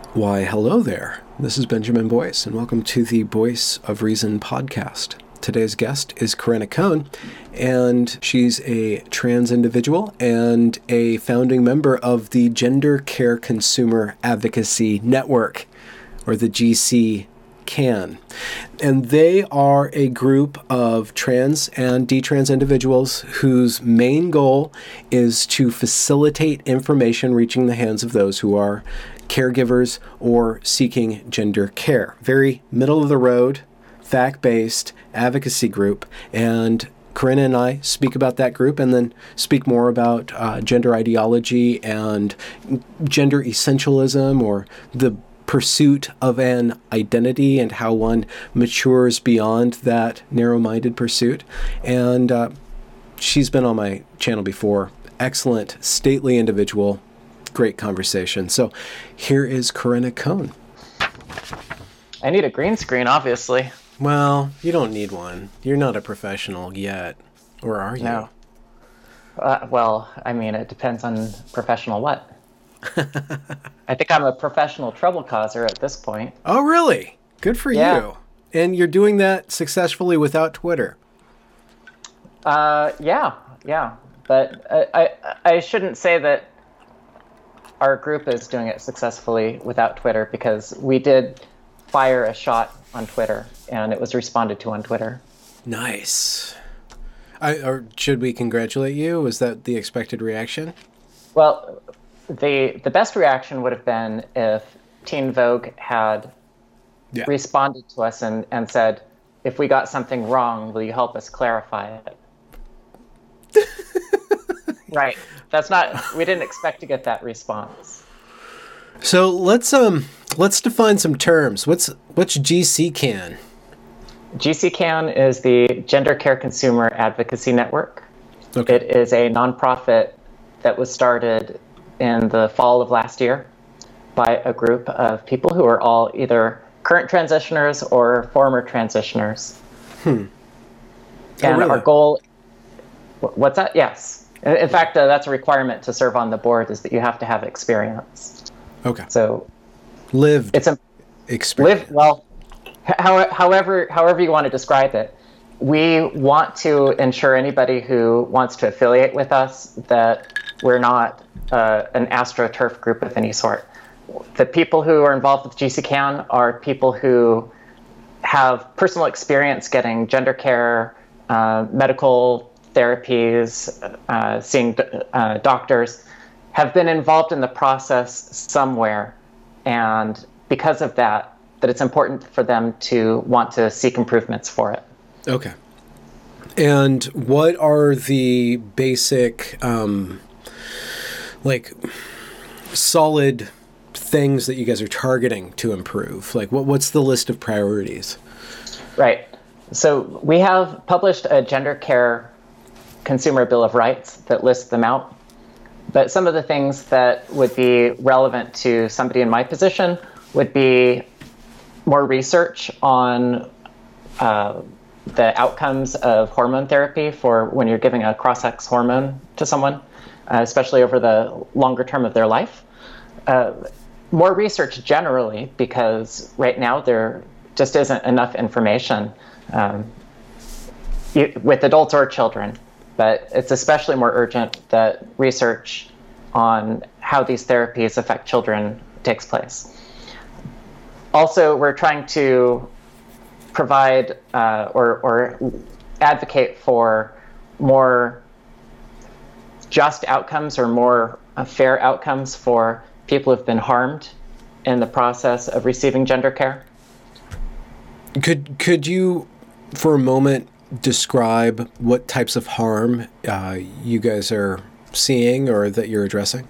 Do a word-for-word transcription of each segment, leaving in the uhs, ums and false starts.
Why, hello there. This is Benjamin Boyce, and welcome to the Voice of Reason podcast. Today's guest is Corinna Cohn, and she's a trans individual and a founding member of the Gender Care Consumer Advocacy Network, or the G C C A N. And they are a group of trans and detrans individuals whose main goal is to facilitate information reaching the hands of those who are caregivers or seeking gender care. Very middle of the road, fact-based advocacy group. And Corinna and I speak about that group and then speak more about uh, gender ideology and gender essentialism, or the pursuit of an identity and how one matures beyond that narrow-minded pursuit. And uh, she's been on my channel before. Excellent, stately individual. Great conversation. So here is Corinna Cohn. I need a green screen, obviously. Well, you don't need one. You're not a professional yet. Or are you? No. Uh, well, I mean, it depends on professional what. I think I'm a professional trouble causer at this point. Oh, really? Good for yeah. you. And you're doing that successfully without Twitter. Uh, yeah, yeah. But I, I, I shouldn't say that our group is doing it successfully without Twitter, because we did fire a shot on Twitter, and it was responded to on Twitter. Nice. I, or should we congratulate you? Was that the expected reaction? Well, the the best reaction would have been if Teen Vogue had yeah. responded to us and, and said, if we got something wrong, will you help us clarify it? Right. That's not, we didn't expect to get that response. So let's um let's define some terms. What's what's G C C A N? G C C A N is the Gender Care Consumer Advocacy Network. Okay. It is a nonprofit that was started in the fall of last year by a group of people who are all either current transitioners or former transitioners. Hmm. Oh, and really? Our goal, what's that? Yes. In fact, uh, that's a requirement to serve on the board, is that you have to have experience. Okay. So lived it's a experience. Live, well, how, however, however you want to describe it, we want to ensure anybody who wants to affiliate with us that we're not uh, an AstroTurf group of any sort. The people who are involved with G C C A N are people who have personal experience getting gender care, uh, medical therapies, uh, seeing uh, doctors, have been involved in the process somewhere. And because of that, that it's important for them to want to seek improvements for it. Okay. And what are the basic, um, like, solid things that you guys are targeting to improve? Like, what what's the list of priorities? Right. So we have published a Gender Care Consumer Bill of Rights that lists them out. But some of the things that would be relevant to somebody in my position would be more research on uh, the outcomes of hormone therapy for when you're giving a cross-sex hormone to someone, uh, especially over the longer term of their life. Uh, more research generally, because right now there just isn't enough information um, with adults or children. But it's especially more urgent that research on how these therapies affect children takes place. Also, we're trying to provide uh, or, or advocate for more just outcomes or more uh, fair outcomes for people who've been harmed in the process of receiving gender care. Could could you, for a moment, describe what types of harm uh, you guys are seeing or that you're addressing?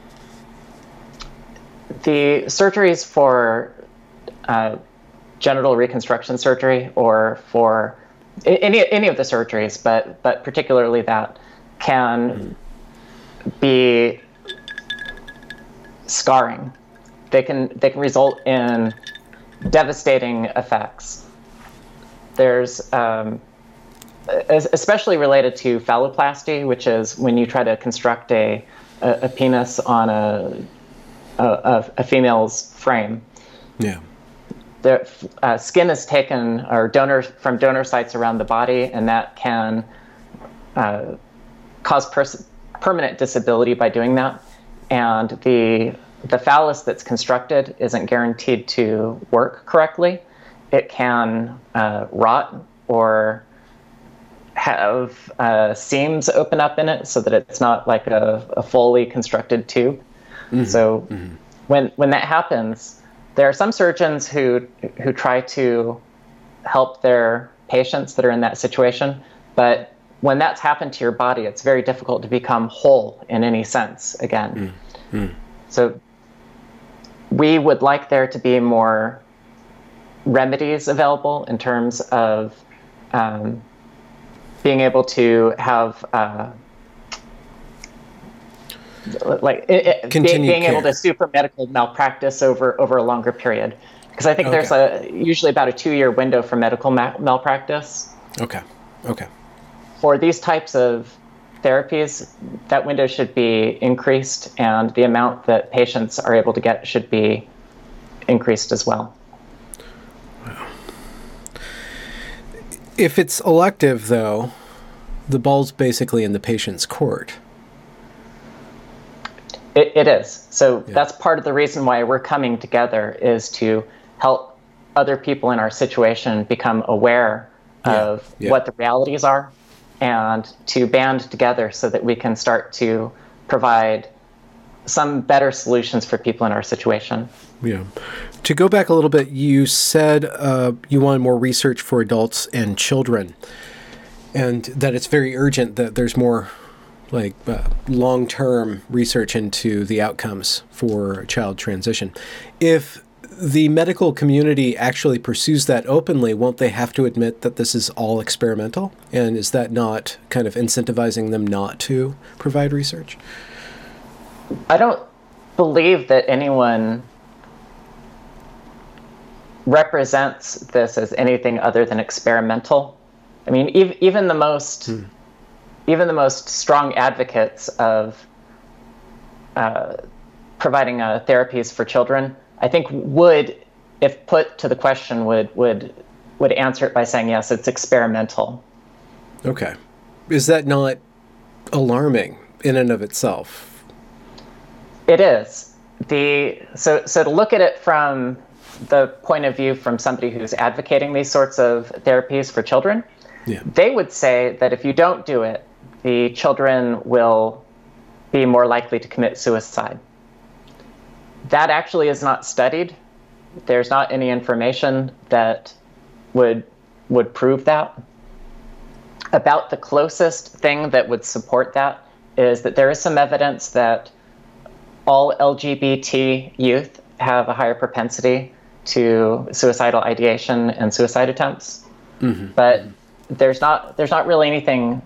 The surgeries for uh, genital reconstruction surgery, or for any any of the surgeries, but but particularly that, can be scarring. They can they can result in devastating effects. There's um, especially related to phalloplasty, which is when you try to construct a, a, a penis on a a, a female's frame. Yeah. The uh, skin is taken or donor from donor sites around the body, and that can uh, cause pers- permanent disability by doing that. And the the phallus that's constructed isn't guaranteed to work correctly. It can uh, rot or have uh, seams open up in it so that it's not like a, a fully constructed tube. Mm-hmm. So mm-hmm. when when that happens, there are some surgeons who who try to help their patients that are in that situation, but when that's happened to your body, it's very difficult to become whole in any sense again. Mm-hmm. So we would like there to be more remedies available in terms of um, being able to have uh, like it, being, being able to sue for medical malpractice over over a longer period, because I think okay. there's a usually about a two-year window for medical ma- malpractice. Okay. Okay. For these types of therapies, that window should be increased, and the amount that patients are able to get should be increased as well. Wow. If it's elective, though, the ball's basically in the patient's court. It, it is. So yeah. That's part of the reason why we're coming together, is to help other people in our situation become aware yeah. of yeah. what the realities are, and to band together so that we can start to provide some better solutions for people in our situation. Yeah. To go back a little bit, you said uh, you wanted more research for adults and children, and that it's very urgent that there's more like uh, long-term research into the outcomes for child transition. If the medical community actually pursues that openly, won't they have to admit that this is all experimental? And is that not kind of incentivizing them not to provide research? I don't believe that anyone represents this as anything other than experimental. I mean, ev- even the most, hmm. even the most strong advocates of uh, providing uh, therapies for children, I think would, if put to the question, would would would answer it by saying, yes, it's experimental. Okay. Is that not alarming in and of itself? It is. The so so to look at it from the point of view from somebody who's advocating these sorts of therapies for children, yeah. they would say that if you don't do it, the children will be more likely to commit suicide. That actually is not studied. There's not any information that would would prove that. About the closest thing that would support that is that there is some evidence that all L G B T youth have a higher propensity to suicidal ideation and suicide attempts. Mm-hmm. But there's not there's not really anything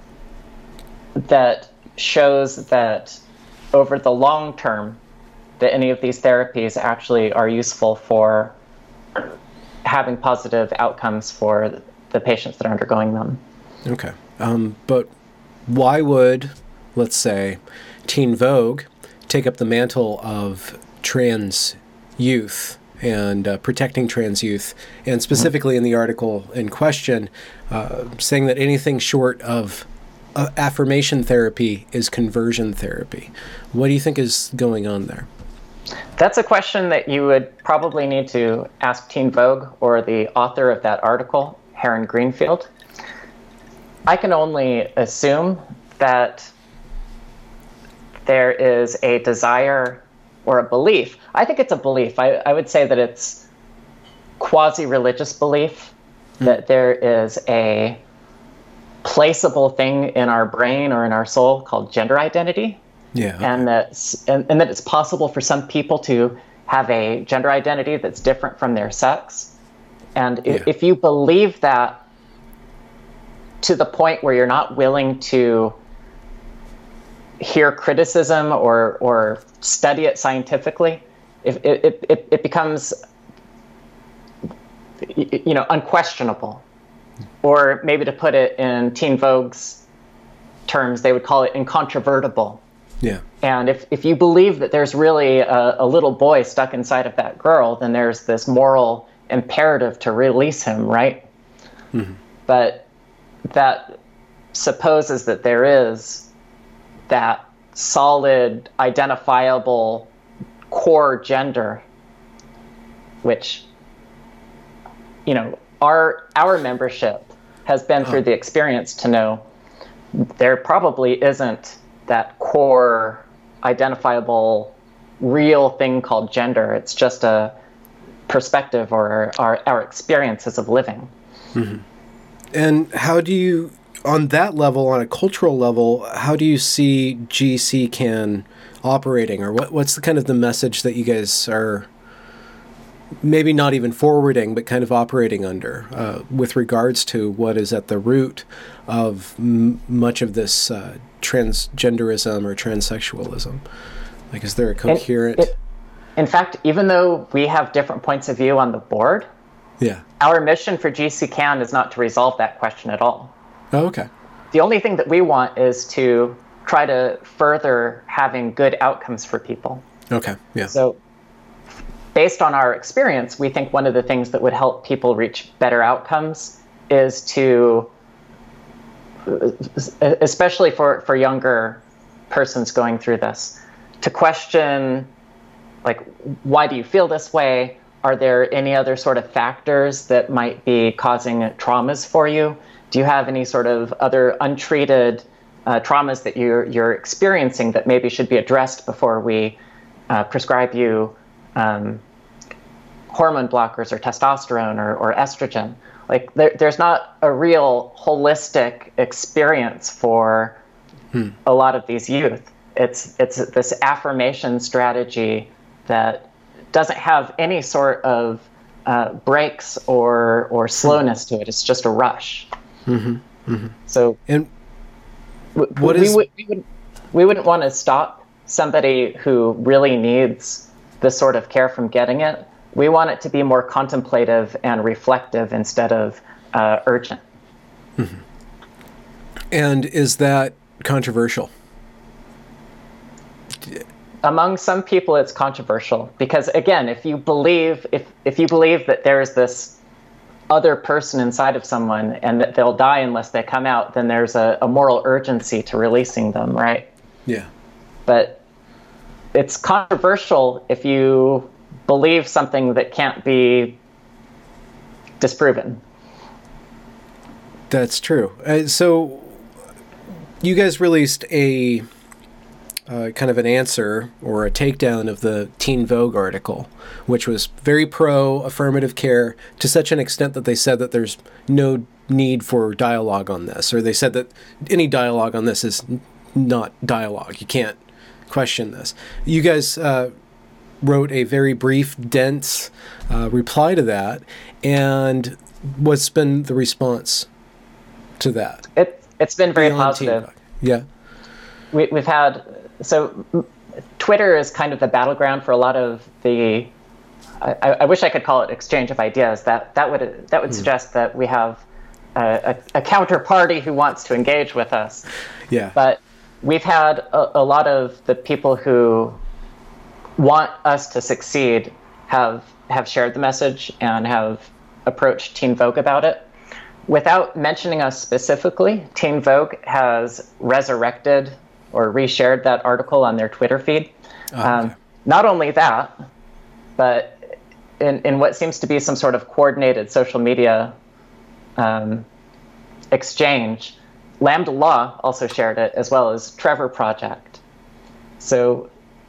that shows that over the long term that any of these therapies actually are useful for having positive outcomes for the patients that are undergoing them. Okay. Um, but why would, let's say, Teen Vogue take up the mantle of trans youth and uh, protecting trans youth, and specifically in the article in question, uh, saying that anything short of uh, affirmation therapy is conversion therapy? What do you think is going on there? That's a question that you would probably need to ask Teen Vogue or the author of that article, Heron Greenfield. I can only assume that there is a desire or a belief. I think it's a belief. I, I would say that it's quasi-religious belief mm. that there is a placeable thing in our brain or in our soul called gender identity. Yeah. And that, and, and that it's possible for some people to have a gender identity that's different from their sex. And yeah. if, if you believe that to the point where you're not willing to hear criticism or or study it scientifically, if it, it, it becomes you know unquestionable. Or maybe to put it in Teen Vogue's terms, they would call it incontrovertible. Yeah. And if, if you believe that there's really a, a little boy stuck inside of that girl, then there's this moral imperative to release him, right? Mm-hmm. But that supposes that there is that solid, identifiable core gender, which, you know, our our membership has been through the experience to know there probably isn't that core identifiable real thing called gender. It's just a perspective or our, our experiences of living. Mm-hmm. And how do you, on that level, on a cultural level, how do you see G C C A N operating, or what, what's the kind of the message that you guys are maybe not even forwarding, but kind of operating under uh, with regards to what is at the root of m- much of this uh, transgenderism or transsexualism? Like, is there a coherent... It, it, in fact, even though we have different points of view on the board, yeah, our mission for G C C A N is not to resolve that question at all. Oh, okay. The only thing that we want is to try to further having good outcomes for people. Okay, yeah. So based on our experience, we think one of the things that would help people reach better outcomes is to, especially for, for younger persons going through this, to question, like, why do you feel this way? Are there any other sort of factors that might be causing traumas for you? Do you have any sort of other untreated uh, traumas that you're, you're experiencing that maybe should be addressed before we uh, prescribe you um, hormone blockers or testosterone or, or estrogen? Like, there, there's not a real holistic experience for hmm. a lot of these youth. It's it's this affirmation strategy that doesn't have any sort of uh, breaks or or slowness to it. It's just a rush. Mm-hmm. Mm-hmm. So, and what we, is... we, we, would, we wouldn't want to stop somebody who really needs this sort of care from getting it. We want it to be more contemplative and reflective instead of uh, urgent. Mm-hmm. And is that controversial? Among some people, it's controversial because, again, if you believe if if you believe that there is this other person inside of someone and that they'll die unless they come out, then there's a, a moral urgency to releasing them, right? Yeah. But it's controversial if you believe something that can't be disproven. That's true. Uh, so you guys released a uh, kind of an answer or a takedown of the Teen Vogue article, which was very pro-affirmative care to such an extent that they said that there's no need for dialogue on this, or they said that any dialogue on this is n- not dialogue. You can't question this. You guys uh, wrote a very brief, dense uh, reply to that, and what's been the response to that? It, it's been very Beyond positive. Yeah. We, we've had, so Twitter is kind of the battleground for a lot of the, I, I wish I could call it exchange of ideas. That that would that would mm. suggest that we have a, a, a counterparty who wants to engage with us. Yeah. But we've had a, a lot of the people who want us to succeed have have shared the message and have approached Teen Vogue about it. Without mentioning us specifically, Teen Vogue has resurrected or reshared that article on their Twitter feed. Oh, okay. um, not only that, but in, in what seems to be some sort of coordinated social media um, exchange, Lambda Law also shared it, as well as Trevor Project. So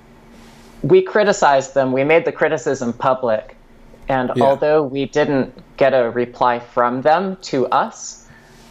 we criticized them. We made the criticism public. And yeah. although we didn't get a reply from them to us,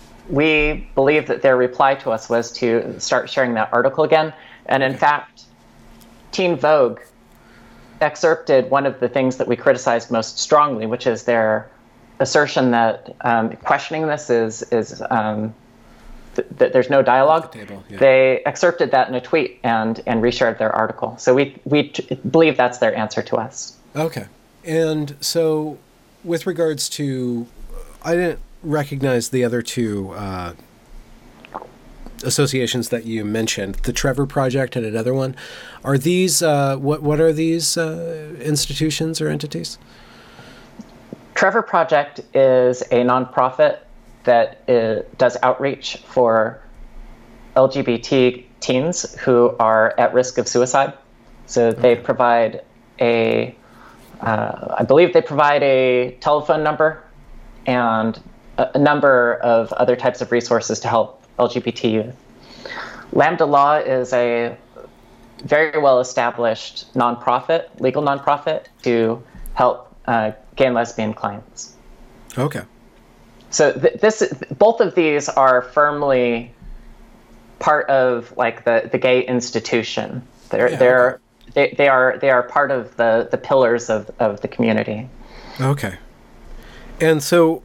we believe that their reply to us was to start sharing that article again. And in fact, Teen Vogue excerpted one of the things that we criticized most strongly, which is their assertion that um, questioning this is is um, th- that there's no dialogue. The table, yeah. They excerpted that in a tweet and and reshared their article. So we we t- believe that's their answer to us. Okay. And so, with regards to, I didn't recognize the other two uh, associations that you mentioned, the Trevor Project and another one, are these, uh, what, what are these uh, institutions or entities? Trevor Project is a nonprofit that is, does outreach for L G B T teens who are at risk of suicide. So they okay. provide a, uh, I believe they provide a telephone number and a, a number of other types of resources to help L G B T youth. Lambda Law is a very well-established nonprofit, legal nonprofit, to help uh, gay and lesbian clients. Okay. So th- this, both of these are firmly part of like the, the gay institution. They're yeah, they're okay. they, they are they are part of the, the pillars of, of the community. Okay. And so,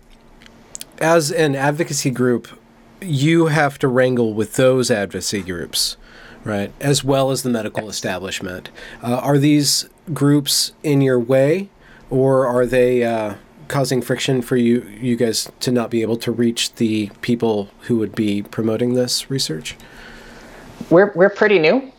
as an advocacy group, you have to wrangle with those advocacy groups, right, as well as the medical yes. establishment. Uh, are these groups in your way, or are they uh, causing friction for you, you guys to not be able to reach the people who would be promoting this research? We're we're pretty new,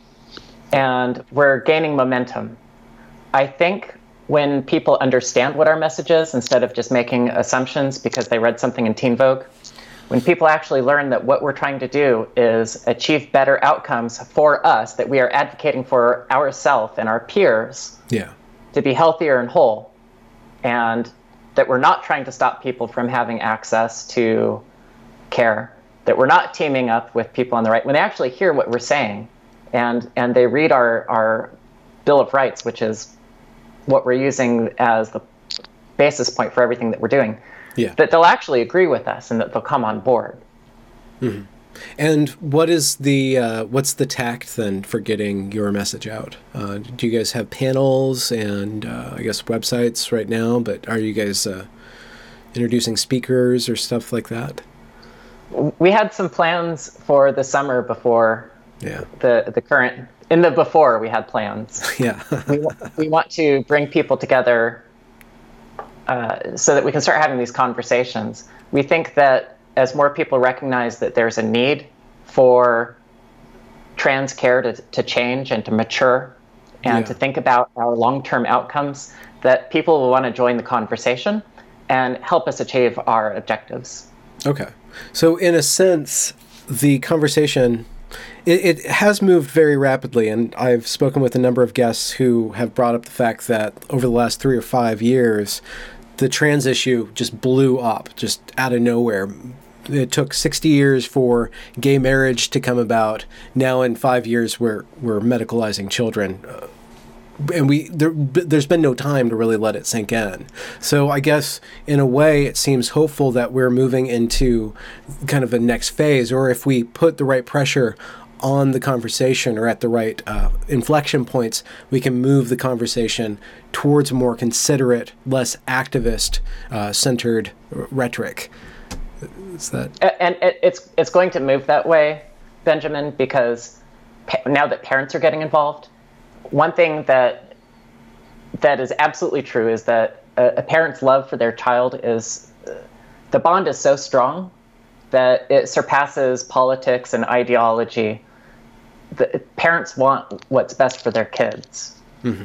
and we're gaining momentum. I think when people understand what our message is, instead of just making assumptions because they read something in Teen Vogue, when people actually learn that what we're trying to do is achieve better outcomes for us, that we are advocating for ourselves and our peers yeah. to be healthier and whole, and that we're not trying to stop people from having access to care, that we're not teaming up with people on the right, when they actually hear what we're saying and, and they read our, our Bill of Rights, which is what we're using as the basis point for everything that we're doing, yeah. that they'll actually agree with us and that they'll come on board. Mm-hmm. And what is the uh, what's the tact then for getting your message out? Uh, do you guys have panels and uh, I guess websites right now? But are you guys uh, introducing speakers or stuff like that? We had some plans for the summer before yeah. the the current. In the before, we had plans. Yeah. we we want to bring people together uh, so that we can start having these conversations. We think that as more people recognize that there's a need for trans care to, to change and to mature and yeah. to think about our long-term outcomes, that people will want to join the conversation and help us achieve our objectives. Okay. So in a sense, the conversation, it, it has moved very rapidly, and I've spoken with a number of guests who have brought up the fact that over the last three or five years, the trans issue just blew up, just out of nowhere. It took sixty years for gay marriage to come about. Now in five years, we're we're medicalizing children. Uh, and we there, there's been no time to really let it sink in. So I guess in a way it seems hopeful that we're moving into kind of a next phase, or if we put the right pressure on the conversation or at the right uh, inflection points, we can move the conversation towards a more considerate, less activist uh, centered rhetoric. Is that... And it's it's going to move that way, Benjamin, because now that parents are getting involved, one thing that that is absolutely true is that a, a parent's love for their child is, the bond is so strong that it surpasses politics and ideology. The parents want what's best for their kids. Mm-hmm.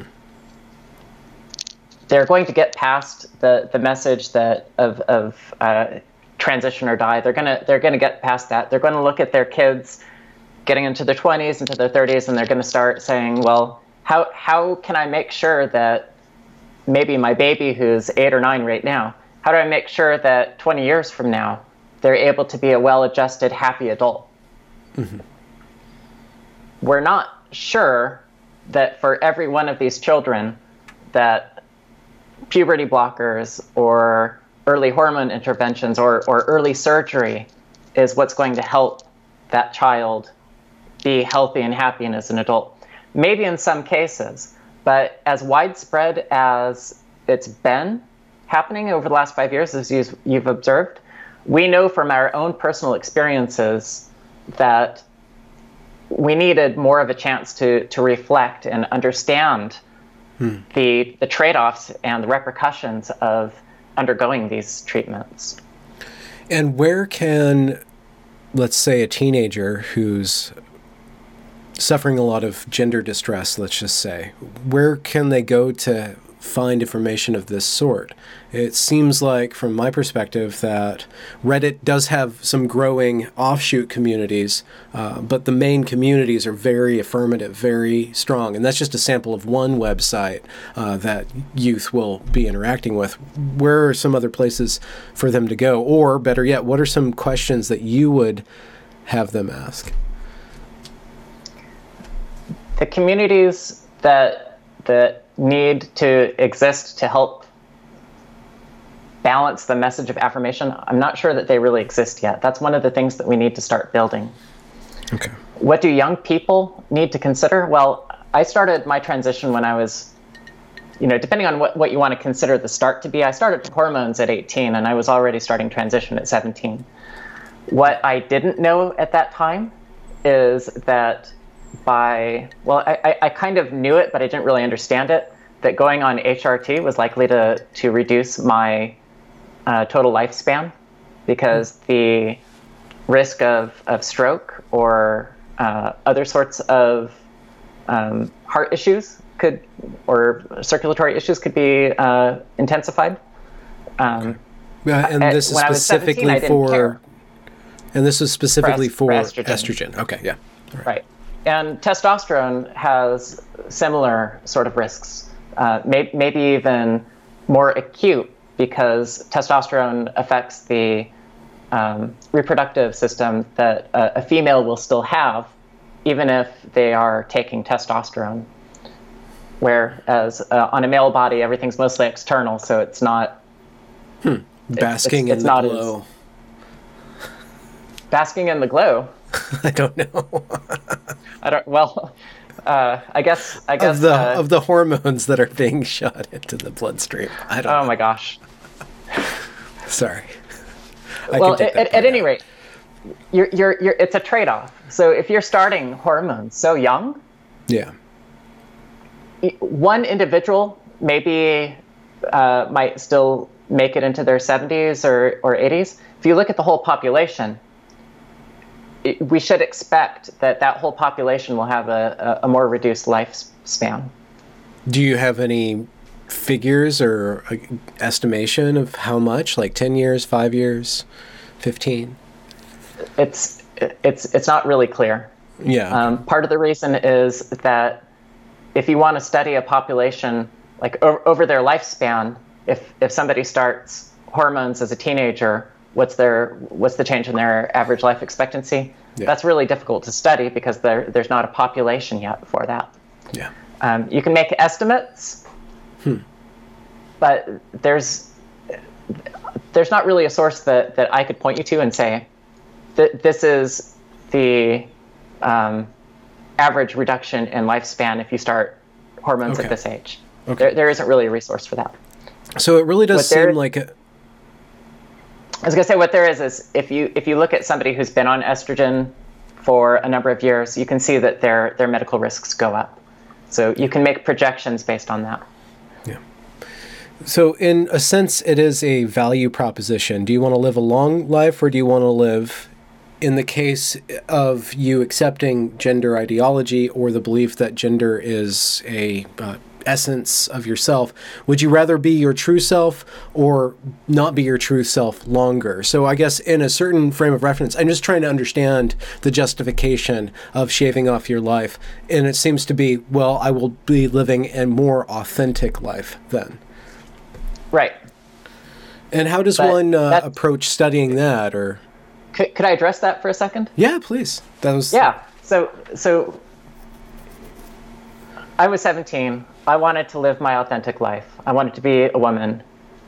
They're going to get past the, the message that of of uh, transition or die. They're gonna they're gonna get past that. They're going to look at their kids getting into their twenties, into their thirties, and they're going to start saying, well, how how can I make sure that maybe my baby who's eight or nine right now, how do I make sure that twenty years from now they're able to be a well-adjusted, happy adult? Mm-hmm. We're not sure that for every one of these children that puberty blockers or early hormone interventions or, or early surgery is what's going to help that child be healthy and happy and as an adult. Maybe in some cases, but as widespread as it's been happening over the last five years, as you've, you've observed, we know from our own personal experiences that we needed more of a chance to to reflect and understand hmm. the the trade-offs and the repercussions of undergoing these treatments. And where can let's say, a teenager who's suffering a lot of gender distress, let's just say, where can they go to find information of this sort? It seems like, from my perspective, that Reddit does have some growing offshoot communities, uh, but the main communities are very affirmative, very strong. And that's just a sample of one website uh, that youth will be interacting with. Where are some other places for them to go? Or, better yet, what are some questions that you would have them ask? The communities that that need to exist to help balance the message of affirmation, I'm not sure that they really exist yet. That's one of the things that we need to start building. Okay. What do young people need to consider? Well, I started my transition when I was, you know, depending on what, what you want to consider the start to be, I started hormones at eighteen, and I was already starting transition at seventeen. What I didn't know at that time is that by, well, I, I, I kind of knew it, but I didn't really understand it, that going on H R T was likely to, to reduce my uh, total lifespan, because the risk of, of stroke or uh, other sorts of um, heart issues could, or circulatory issues could be uh, intensified. Um, yeah, and this is specifically for, care. and this is specifically for, for, for estrogen. estrogen. Okay, yeah. All right. right. And testosterone has similar sort of risks, uh, may, maybe even more acute, because testosterone affects the um, reproductive system that a, a female will still have, even if they are taking testosterone. Whereas uh, on a male body, everything's mostly external, so it's not... Hmm. Basking it's, it's, it's in the glow. As, basking in the glow? I don't know. I don't. Well, uh, I guess. I guess of the uh, of the hormones that are being shot into the bloodstream. I don't. Oh know. my gosh. Sorry. I well, at, at any rate, you're you're you're. It's a trade-off. So if you're starting hormones so young, yeah, one individual maybe uh, might still make it into their seventies or or eighties. If you look at the whole population, we should expect that that whole population will have a, a, a more reduced lifespan. Do you have any figures or estimation of how much? Like ten years, five years, fifteen? It's it's it's not really clear. Yeah. Um, part of the reason is that if you want to study a population like o- over their lifespan, if if somebody starts hormones as a teenager, what's their what's the change in their average life expectancy? Yeah. That's really difficult to study because there there's not a population yet for that. Yeah. Um, you can make estimates, hmm. but there's there's not really a source that, that I could point you to and say that this is the um, average reduction in lifespan if you start hormones okay. at this age. Okay. There there isn't really a resource for that. So it really does What seem there- like a I was going to say what there is is if you if you look at somebody who's been on estrogen for a number of years, you can see that their their medical risks go up. So you can make projections based on that. Yeah. So in a sense, it is a value proposition. Do you want to live a long life, or do you want to live, in the case of you accepting gender ideology or the belief that gender is a uh, essence of yourself, would you rather be your true self or not be your true self longer? So I guess in a certain frame of reference, I'm just trying to understand the justification of shaving off your life. And it seems to be, well, I will be living a more authentic life then. Right. And how does But one uh, that- approach studying that? Or Could, could I address that for a second? yeah, please. That was Yeah. So so I was seventeen. I wanted to live my authentic life. I wanted to be a woman.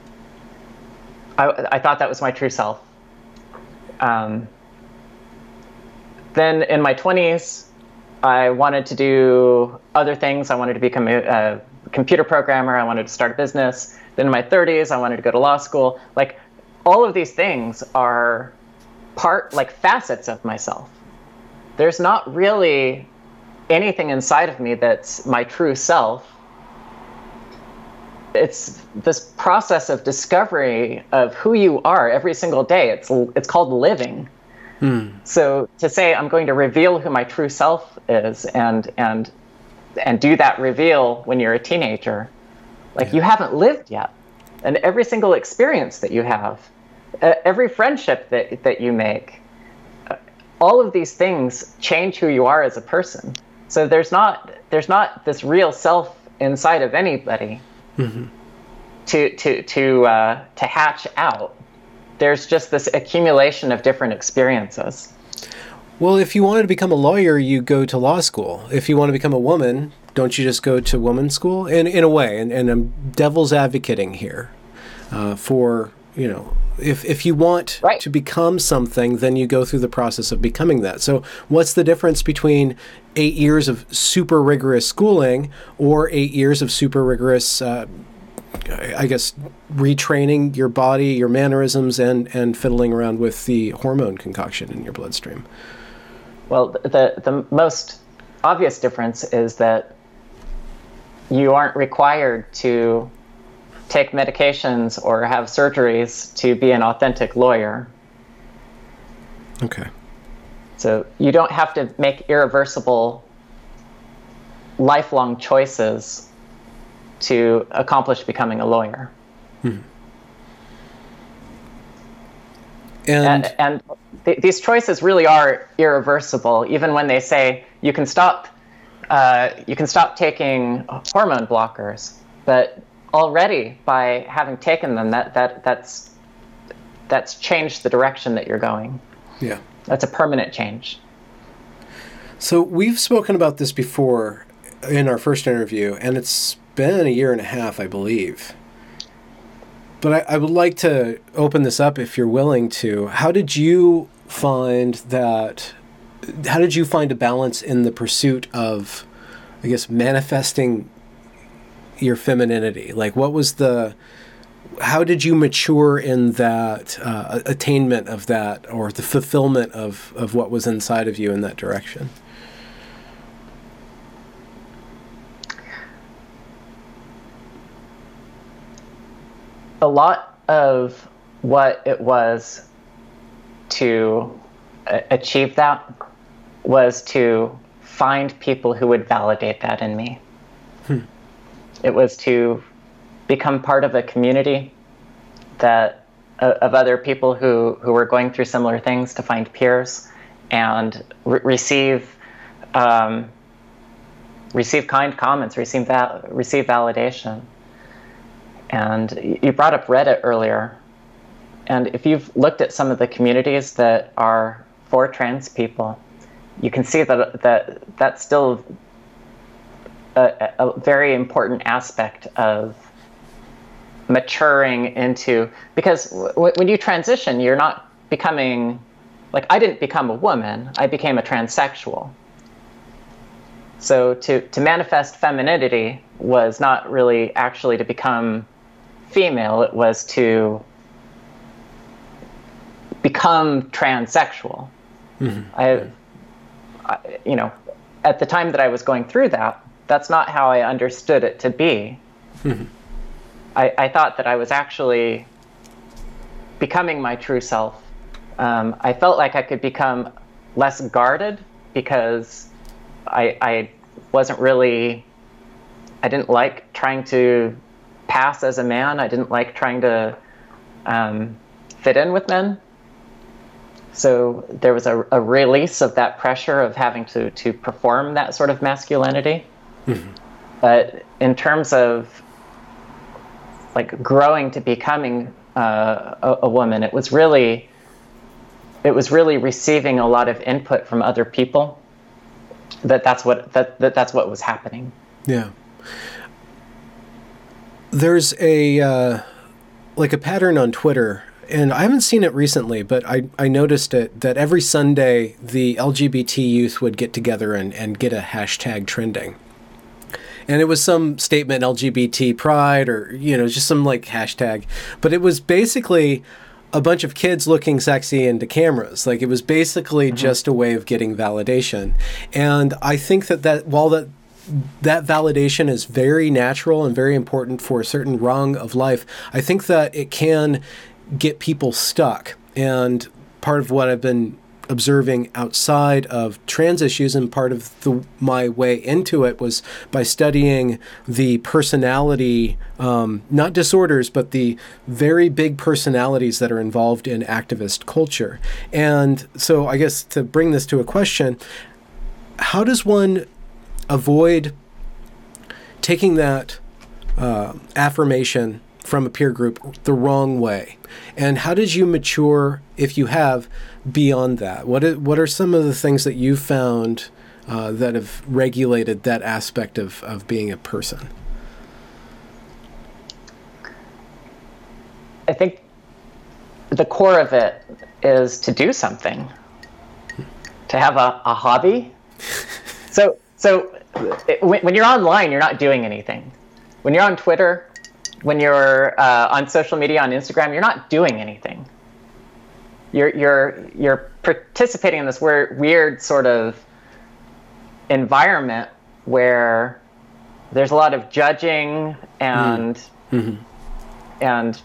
I, I thought that was my true self. Um, then in my twenties, I wanted to do other things. I wanted to become a, a computer programmer. I wanted to start a business. Then in my thirties, I wanted to go to law school. Like, all of these things are part, like facets of myself. There's not really anything inside of me that's my true self. It's this process of discovery of who you are every single day. It's it's called living. Mm. So to say I'm going to reveal who my true self is and and and do that reveal when you're a teenager, like yeah. you haven't lived yet. And every single experience that you have, uh, every friendship that that you make, uh, all of these things change who you are as a person. So there's not there's not this real self inside of anybody mm-hmm. to to to uh, to hatch out. There's just this accumulation of different experiences. Well, if you wanted to become a lawyer, you go to law school. If you want to become a woman, don't you just go to women's school? In in a way, and, and I'm devil's advocating here uh, for, you know, if if you want right. to become something, then you go through the process of becoming that. So what's the difference between eight years of super rigorous schooling or eight years of super rigorous uh I guess retraining your body, your mannerisms, and, and fiddling around with the hormone concoction in your bloodstream? Well, the the most obvious difference is that you aren't required to take medications or have surgeries to be an authentic lawyer. Okay. So you don't have to make irreversible, lifelong choices to accomplish becoming a lawyer. Hmm. And, and, and th- these choices really are irreversible, even when they say you can stop, uh, you can stop taking hormone blockers. But already by having taken them, that that that's that's changed the direction that you're going. Yeah, that's a permanent change. So we've spoken about this before in our first interview, and it's been a year and a half, I believe. But I, I would like to open this up if you're willing to. How did you find that, how did you find a balance in the pursuit of, I guess, manifesting your femininity? Like, what was the, how did you mature in that uh, attainment of that, or the fulfillment of, of what was inside of you in that direction? A lot of what it was to achieve that was to find people who would validate that in me. Hmm. It was to become part of a community that uh, of other people who, who were going through similar things, to find peers and re- receive um, receive kind comments, receive val- receive validation. And you brought up Reddit earlier. And if you've looked at some of the communities that are for trans people, you can see that that that's still a, a very important aspect of maturing into, because w- when you transition, you're not becoming, like, I didn't become a woman, I became a transsexual. So to, to manifest femininity was not really actually to become female, it was to become transsexual. Mm-hmm. I, I, you know, at the time that I was going through that, that's not how I understood it to be. Mm-hmm. I, I thought that I was actually becoming my true self. Um, I felt like I could become less guarded because I, I wasn't really, I didn't like trying to pass as a man. I didn't like trying to um, fit in with men. So there was a, a release of that pressure of having to, to perform that sort of masculinity. Mm-hmm. But in terms of like growing to becoming uh, a, a woman, it was really, it was really receiving a lot of input from other people. That that's what that, that that's what was happening. Yeah. There's a uh, like a pattern on Twitter, and I haven't seen it recently, but I, I noticed it, that every Sunday the L G B T youth would get together and, and get a hashtag trending. And it was some statement, L G B T pride, or, you know, just some like hashtag. But it was basically a bunch of kids looking sexy into cameras. Like, it was basically mm-hmm. just a way of getting validation. And I think that, that while that that validation is very natural and very important for a certain rung of life, I think that it can get people stuck. And part of what I've been observing outside of trans issues, and part of the, my way into it was by studying the personality, um, not disorders, but the very big personalities that are involved in activist culture. And so I guess to bring this to a question, how does one avoid taking that uh, affirmation from a peer group the wrong way? And how did you mature, if you have, beyond that? What are, what are some of the things that you found uh, that have regulated that aspect of, of being a person? I think the core of it is to do something, to have a, a hobby. So, so it, when, when you're online, you're not doing anything. When you're on Twitter, when you're uh, on social media, on Instagram, you're not doing anything. You're you're you're participating in this weird, weird sort of environment where there's a lot of judging and mm-hmm. and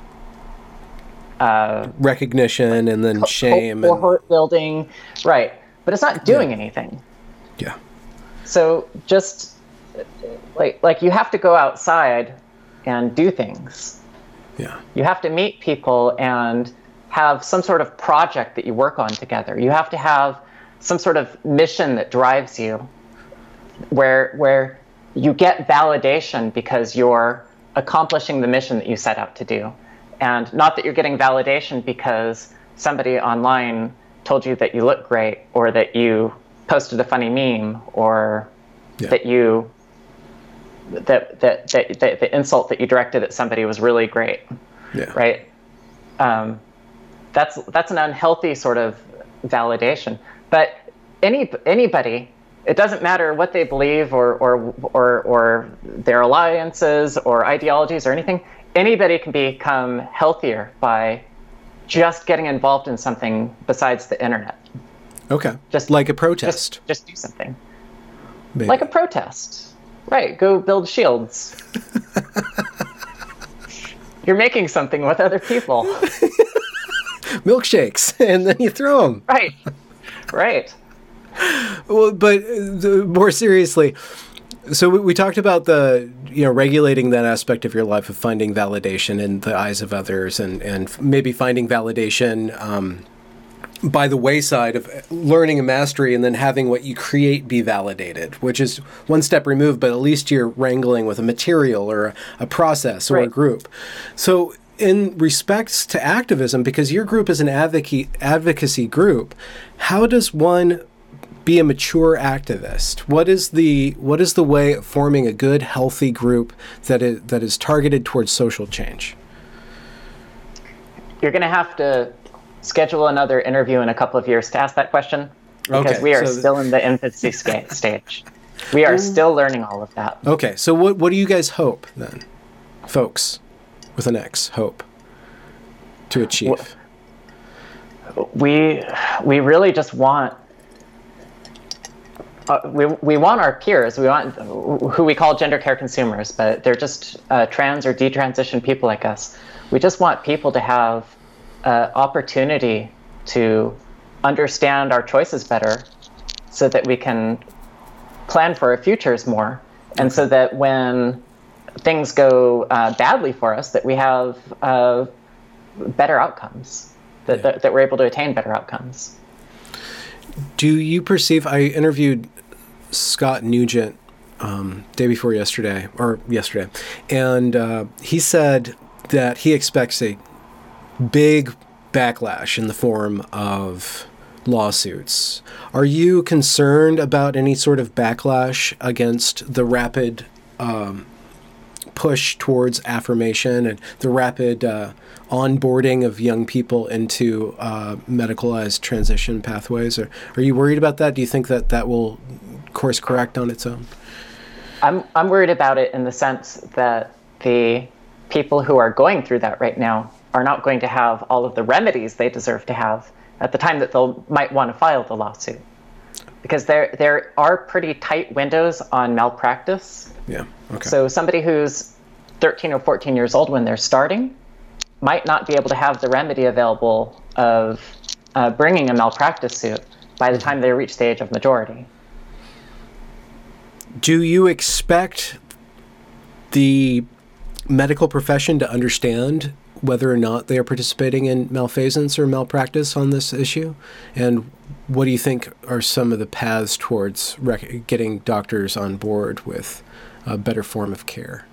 uh, recognition, and then shame, or and hurt building, right? But it's not doing yeah. anything. Yeah. So just like like you have to go outside and do things. Yeah. You have to meet people and have some sort of project that you work on together. You have to have some sort of mission that drives you, where where you get validation because you're accomplishing the mission that you set out to do. And not that you're getting validation because somebody online told you that you look great, or that you posted a funny meme, or yeah. that you that, that that that the insult that you directed at somebody was really great. Yeah. Right? Um, that's that's an unhealthy sort of validation. But any anybody, it doesn't matter what they believe, or or or or their alliances or ideologies or anything. Anybody can become healthier by just getting involved in something besides the internet. Okay. Just like a protest. Just, just do something. Maybe. Like a protest. Right. Go build shields. You're making something with other people. Milkshakes, and then you throw them. Right. Right. Well, but uh, more seriously, so we, we talked about the, you know, regulating that aspect of your life of finding validation in the eyes of others, and, and maybe finding validation um, by the wayside of learning a mastery and then having what you create be validated, which is one step removed, but at least you're wrangling with a material or a, a process or right. a group. So in respects to activism, because your group is an advocacy, advocacy group, how does one be a mature activist? What is the what is the way of forming a good, healthy group that is that is targeted towards social change? You're going to have to schedule another interview in a couple of years to ask that question, because okay, we are so still in the infancy sca- stage. We are still learning all of that. Okay, so what what do you guys hope then, folks, with an X, hope to achieve? We we really just want. Uh, we we want our peers, we want who we call gender care consumers, but they're just uh, trans or detransition people like us. We just want people to have uh, opportunity to understand our choices better, so that we can plan for our futures more, and so that when things go uh, badly for us, that we have uh, better outcomes, that, yeah. that that we're able to attain better outcomes. Do you perceive, I interviewed Scott Nugent um, day before yesterday, or yesterday, and uh, he said that he expects a big backlash in the form of lawsuits. Are you concerned about any sort of backlash against the rapid um, push towards affirmation and the rapid uh, onboarding of young people into uh, medicalized transition pathways? Or are you worried about that? Do you think that that will course correct on its own? I'm I'm worried about it in the sense that the people who are going through that right now are not going to have all of the remedies they deserve to have at the time that they'll might want to file the lawsuit, because there there are pretty tight windows on malpractice. Yeah. Okay. So somebody who's thirteen or fourteen years old when they're starting might not be able to have the remedy available of uh, bringing a malpractice suit by the time they reach the age of majority. Do you expect the medical profession to understand whether or not they are participating in malfeasance or malpractice on this issue? And what do you think are some of the paths towards rec- getting doctors on board with a better form of care?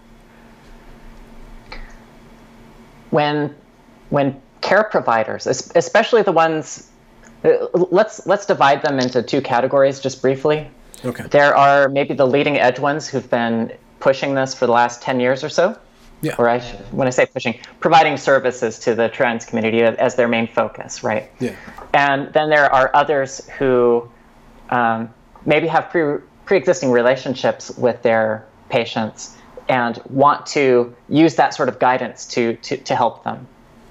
When, when care providers, especially the ones, let's let's divide them into two categories just briefly. Okay. There are maybe the leading edge ones who've been pushing this for the last ten years or so. Yeah. Or I should, when I say pushing, providing services to the trans community as their main focus, right? Yeah. And then there are others who um, maybe have pre pre-existing relationships with their patients and want to use that sort of guidance to to, to help them.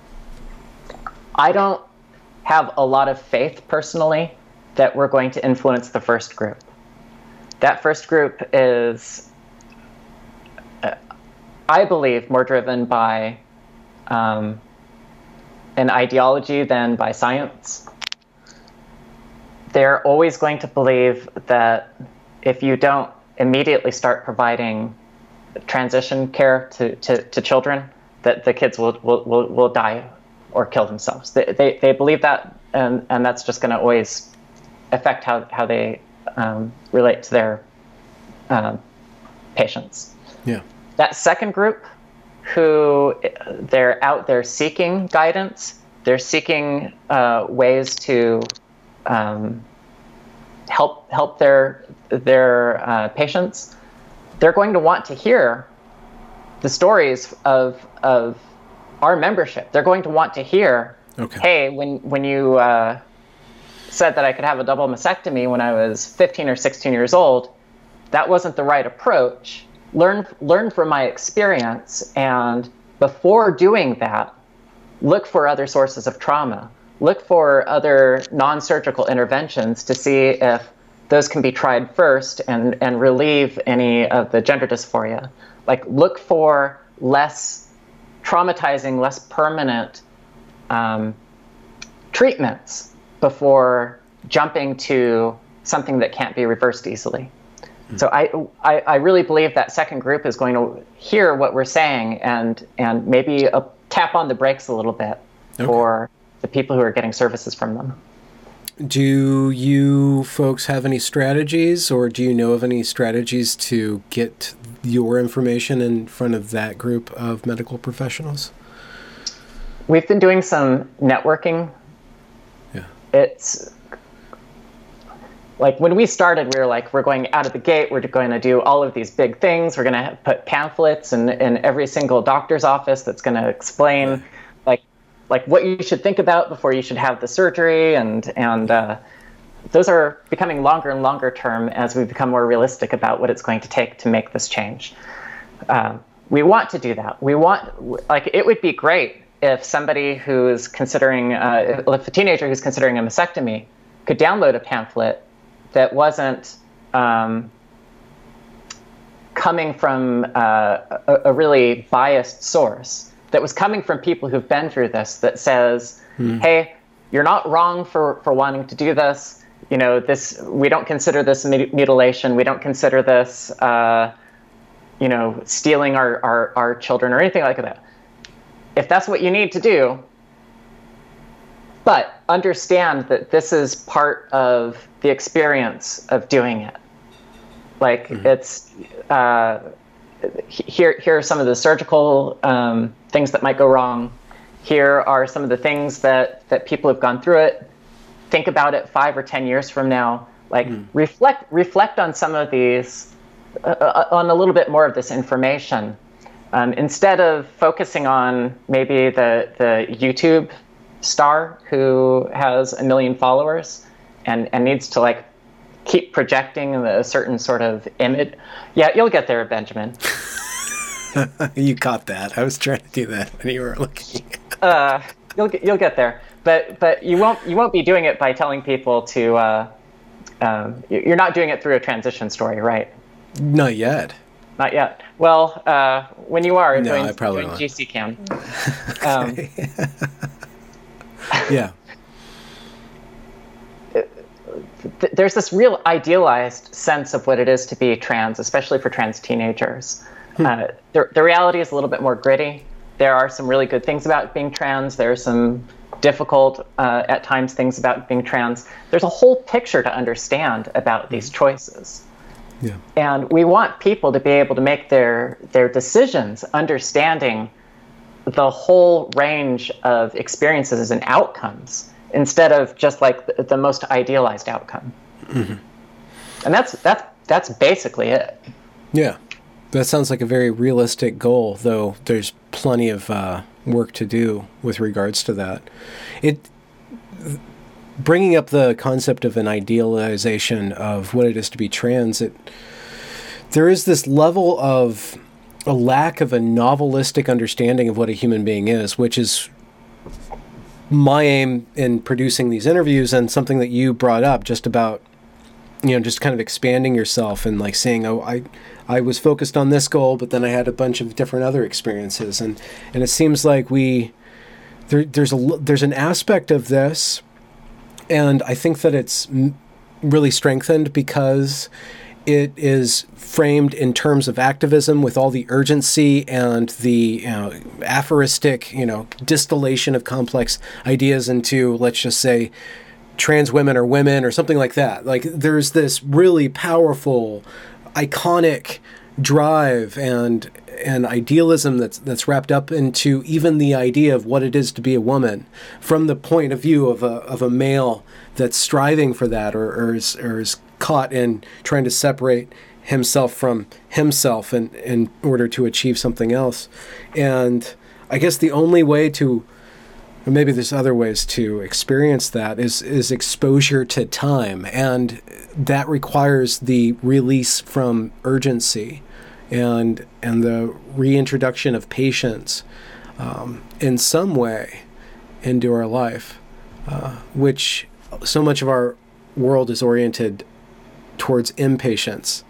I don't have a lot of faith personally that we're going to influence the first group. That first group is, uh, I believe, more driven by um, an ideology than by science. They're always going to believe that if you don't immediately start providing transition care to, to, to children, that the kids will, will, will, will die or kill themselves. They, they, they believe that, and, and that's just going to always affect how, how they um, relate to their um, patients. Yeah. That second group, who they're out there seeking guidance, they're seeking uh, ways to um, help help their their uh, patients. They're going to want to hear the stories of of our membership. They're going to want to hear, okay. hey, when when you uh, said that I could have a double mastectomy when I was fifteen or sixteen years old, that wasn't the right approach. Learn learn from my experience, and before doing that, look for other sources of trauma. Look for other non-surgical interventions to see if those can be tried first and, and relieve any of the gender dysphoria. Like, look for less traumatizing, less permanent um, treatments before jumping to something that can't be reversed easily. Mm-hmm. So I, I, I really believe that second group is going to hear what we're saying and, and maybe a, tap on the brakes a little bit okay. for the people who are getting services from them. Do you folks have any strategies, or do you know of any strategies to get your information in front of that group of medical professionals? We've been doing some networking. Yeah. It's like when we started, we were like, we're going out of the gate, we're going to do all of these big things. We're going to put pamphlets in, in every single doctor's office that's going to explain yeah. like like what you should think about before you should have the surgery. And, and uh, those are becoming longer and longer term as we become more realistic about what it's going to take to make this change. Um, we want to do that. We want, like, it would be great if somebody who's considering, uh, if a teenager who's considering a mastectomy could download a pamphlet that wasn't um, coming from uh, a, a really biased source, that was coming from people who've been through this, that says, mm. hey, you're not wrong for, for wanting to do this. You know, this, we don't consider this mutilation. We don't consider this, uh, you know, stealing our, our, our children or anything like that. If that's what you need to do, but understand that this is part of the experience of doing it. Like mm-hmm. it's, uh, here, here are some of the surgical um, things that might go wrong. Here are some of the things that, that people have gone through it. Think about it five or ten years from now. Like mm. reflect, reflect on some of these, uh, on a little bit more of this information. Um, instead of focusing on maybe the, the YouTube star who has a million followers and, and needs to like keep projecting a certain sort of image. Yeah, you'll get there, Benjamin. You caught that. I was trying to do that when you were looking. uh, you'll get, you'll get there, but but you won't you won't be doing it by telling people to. Uh, um, you're not doing it through a transition story, right? Not yet. Not yet. Well, uh, when you are no, doing, I probably doing won't. G C Cam. Um, yeah. th- there's this real idealized sense of what it is to be trans, especially for trans teenagers. Hmm. Uh, the, the reality is a little bit more gritty. There are some really good things about being trans. There are some difficult, uh, at times, things about being trans. There's a whole picture to understand about these choices. Yeah. And we want people to be able to make their, their decisions understanding the whole range of experiences and outcomes instead of just like the, the most idealized outcome. Mm-hmm. And that's, that's, that's basically it. Yeah. That sounds like a very realistic goal, though there's plenty of uh, work to do with regards to that. It bringing up the concept of an idealization of what it is to be trans, it there is this level of a lack of a novelistic understanding of what a human being is, which is my aim in producing these interviews, and something that you brought up just about, you know, just kind of expanding yourself and like saying, oh, I, I was focused on this goal, but then I had a bunch of different other experiences. And, and it seems like we, there, there's a, there's an aspect of this, and I think that it's really strengthened because it is framed in terms of activism with all the urgency and the, you know, aphoristic, you know, distillation of complex ideas into, let's just say, trans women are women or something like that. Like there's this really powerful, iconic drive and and idealism that's that's wrapped up into even the idea of what it is to be a woman from the point of view of a of a male that's striving for that, or, or is or is caught in trying to separate himself from himself in, in order to achieve something else. And I guess the only way to, or maybe there's other ways to experience that, is is exposure to time, and that requires the release from urgency and and the reintroduction of patience um, in some way into our life, uh, which so much of our world is oriented towards impatience.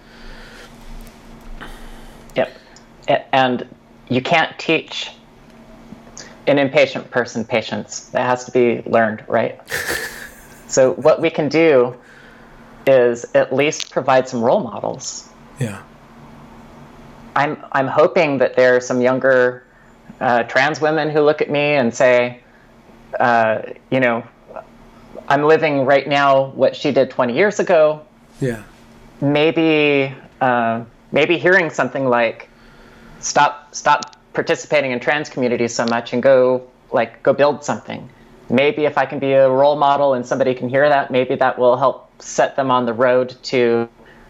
Yep. And you can't teach an impatient person patience. That has to be learned, right? So what we can do is at least provide some role models. Yeah. I'm I'm hoping that there are some younger uh, trans women who look at me and say, uh, you know, I'm living right now what she did twenty years ago. Yeah. Maybe uh, maybe hearing something like, stop stop participating in trans communities so much and go like go build something. Maybe if I can be a role model and somebody can hear that, maybe that will help set them on the road to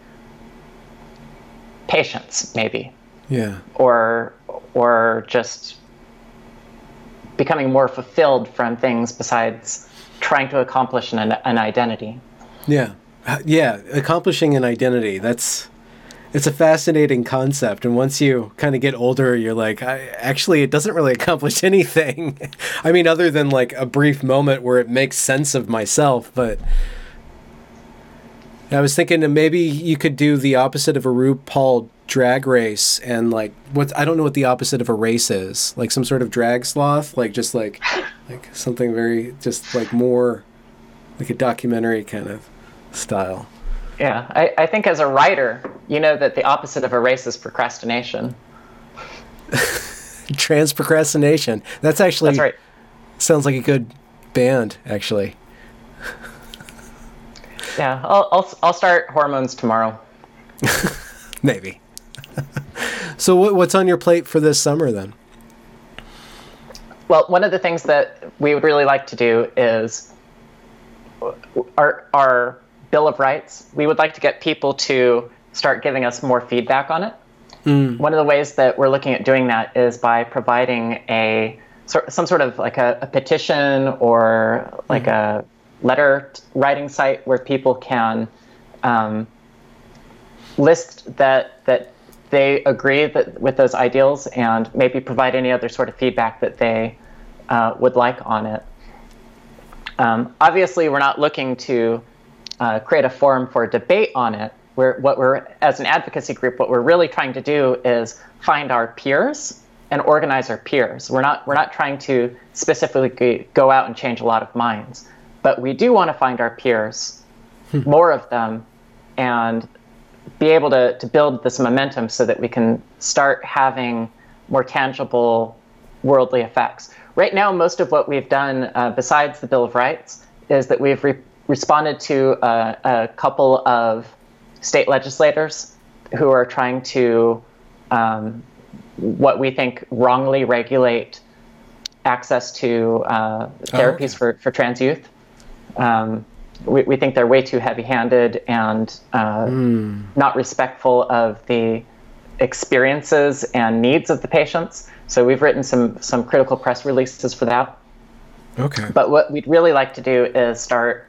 patience, maybe. Yeah. Or or just becoming more fulfilled from things besides trying to accomplish an an identity. Yeah. Yeah, accomplishing an identity. That's it's a fascinating concept, and once you kind of get older, you're like, I, actually, it doesn't really accomplish anything. I mean, other than like a brief moment where it makes sense of myself. But I was thinking that maybe you could do the opposite of a RuPaul drag race, and like what I don't know what the opposite of a race is, like some sort of drag sloth, like just like like something very just like more like a documentary kind of style. Yeah, I, I think as a writer, you know that the opposite of a race is procrastination. Trans procrastination. That's actually, That's right. Sounds like a good band, actually. Yeah, I'll I'll I'll start Hormones tomorrow. Maybe. So what what's on your plate for this summer then? Well, one of the things that we would really like to do is our our Bill of Rights. We would like to get people to start giving us more feedback on it. Mm. One of the ways that we're looking at doing that is by providing a some sort of like a, a petition or like mm. a letter writing site where people can um, list that that they agree that with those ideals and maybe provide any other sort of feedback that they uh, would like on it. Um, obviously, we're not looking to Uh, create a forum for debate on it. We're, what we're, as an advocacy group, what we're really trying to do is find our peers and organize our peers. We're not, we're not trying to specifically go out and change a lot of minds, but we do want to find our peers hmm. more of them, and be able to, to build this momentum so that we can start having more tangible worldly effects. Right now, most of what we've done, uh, besides the Bill of Rights, is that we've re- responded to a, a couple of state legislators who are trying to, um, what we think, wrongly regulate access to uh, therapies oh, okay. for, for trans youth. Um, we, we think they're way too heavy-handed and uh, mm. not respectful of the experiences and needs of the patients. So we've written some some critical press releases for that. Okay. But what we'd really like to do is start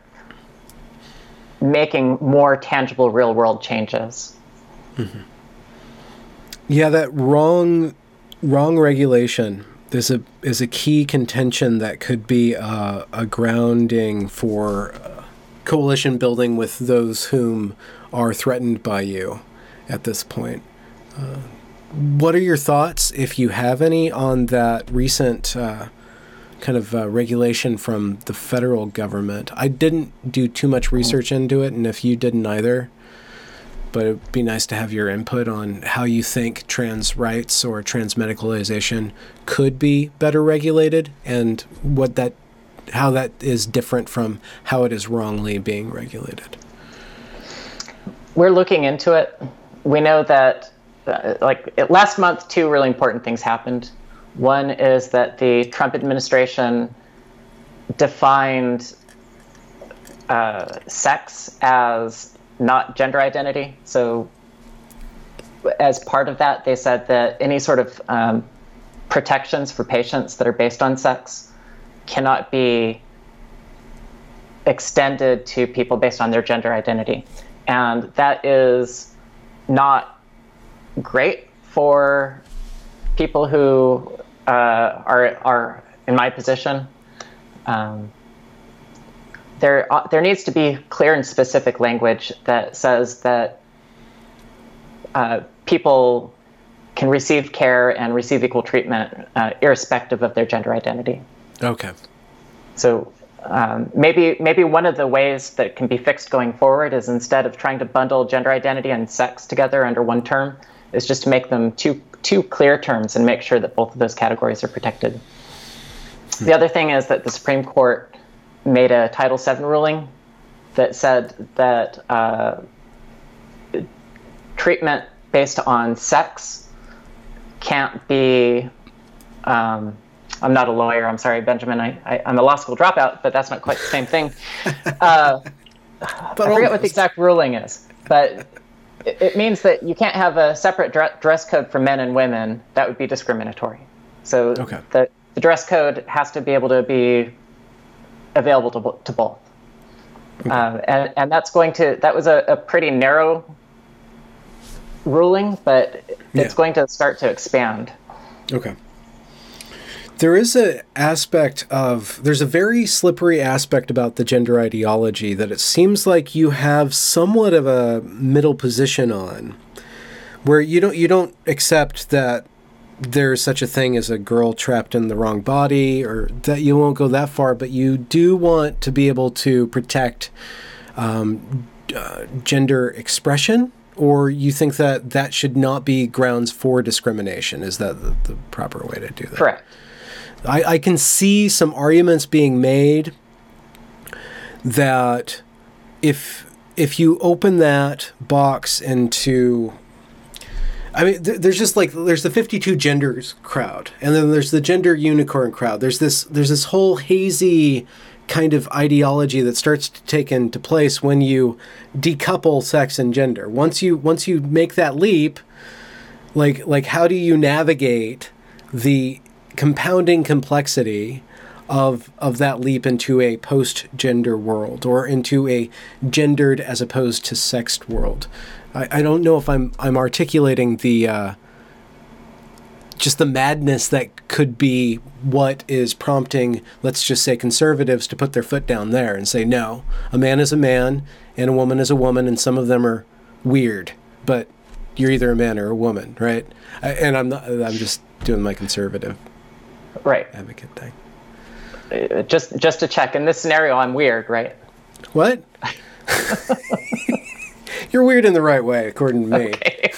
making more tangible real-world changes. Mm-hmm. Yeah, that wrong wrong regulation is a is a key contention that could be uh, a grounding for uh, coalition building with those whom are threatened by you at this point. Uh, what are your thoughts, if you have any, on that recent uh, kind of uh, regulation from the federal government? I didn't do too much research into it, and if you didn't either, but it'd be nice to have your input on how you think trans rights or trans medicalization could be better regulated, and what that, how that is different from how it is wrongly being regulated. We're looking into it. We know that, uh, like it, last month, two really important things happened. One is that the Trump administration defined uh, sex as not gender identity. So as part of that, they said that any sort of um, protections for patients that are based on sex cannot be extended to people based on their gender identity. And that is not great for people who uh, are, are in my position. Um, There, uh, there needs to be clear and specific language that says that uh, people can receive care and receive equal treatment uh, irrespective of their gender identity. Okay. So um, maybe maybe one of the ways that can be fixed going forward is, instead of trying to bundle gender identity and sex together under one term, is just to make them two two clear terms and make sure that both of those categories are protected. Hmm. The other thing is that the Supreme Court made a Title seven ruling that said that uh, treatment based on sex can't be, um, I'm not a lawyer, I'm sorry, Benjamin, I, I, I'm a law school dropout, but that's not quite the same thing. Uh, but I forget almost. what the exact ruling is, but it, it means that you can't have a separate dre- dress code for men and women. That would be discriminatory. So okay. the, the dress code has to be able to be available to, to both. Okay. Um, and, and that's going to, that was a, a pretty narrow ruling, but yeah. it's going to start to expand. Okay. There is a aspect of, there's a very slippery aspect about the gender ideology that it seems like you have somewhat of a middle position on, where you don't, you don't accept that there's such a thing as a girl trapped in the wrong body, or that you won't go that far, but you do want to be able to protect um, uh, gender expression, or you think that that should not be grounds for discrimination? Is that the, the proper way to do that? Correct. I, I can see some arguments being made that if if you open that box into, I mean, th- there's just like, there's the fifty-two genders crowd, and then there's the gender unicorn crowd. There's this there's this whole hazy kind of ideology that starts to take into place when you decouple sex and gender. Once you once you make that leap, like like how do you navigate the compounding complexity of of that leap into a post-gender world, or into a gendered as opposed to sexed world? I, I don't know if I'm I'm articulating the uh, just the madness that could be what is prompting, let's just say, conservatives to put their foot down there and say, no, a man is a man and a woman is a woman, and some of them are weird, but you're either a man or a woman, right? I, and I'm not. I'm just doing my conservative right advocate thing. Uh, just just to check, in this scenario, I'm weird, right? What? You're weird in the right way, according to me. Okay.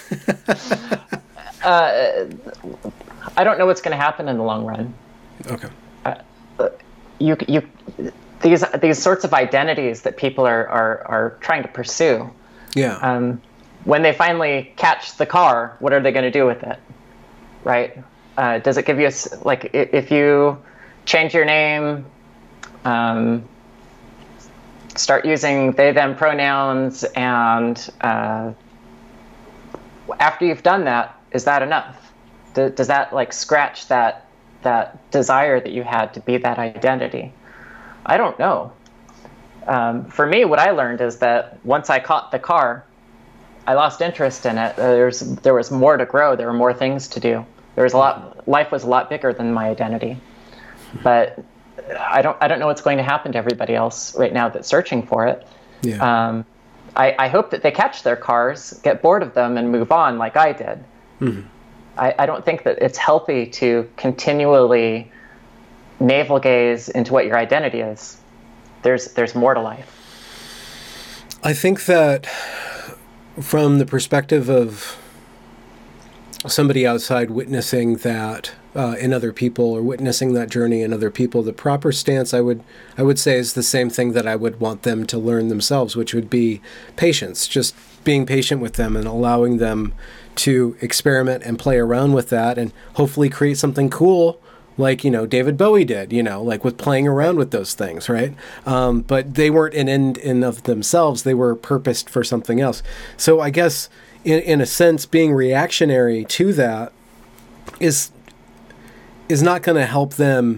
uh, I don't know what's going to happen in the long run. Okay. Uh, you, you, these these sorts of identities that people are are, are trying to pursue. Yeah. Um, when they finally catch the car, what are they going to do with it? Right? Uh, does it give you a, like if you change your name, um, start using they them pronouns, and uh, after you've done that, is that enough? Do, does that like scratch that that desire that you had to be that identity? I don't know. Um, for me, what I learned is that once I caught the car, I lost interest in it. There's there was more to grow. There were more things to do. There was a lot. Life was a lot bigger than my identity. But I don't I don't know what's going to happen to everybody else right now that's searching for it. Yeah. Um, I, I hope that they catch their cars, get bored of them, and move on like I did. Mm-hmm. I, I don't think that it's healthy to continually navel gaze into what your identity is. There's there's more to life. I think that from the perspective of somebody outside witnessing that uh, in other people, or witnessing that journey in other people, the proper stance I would I would say is the same thing that I would want them to learn themselves, which would be patience. Just being patient with them and allowing them to experiment and play around with that, and hopefully create something cool, like, you know, David Bowie did, you know, like with playing around with those things, right? Um, but they weren't an end in of themselves. They were purposed for something else. So I guess, in, in a sense, being reactionary to that is is not going to help them.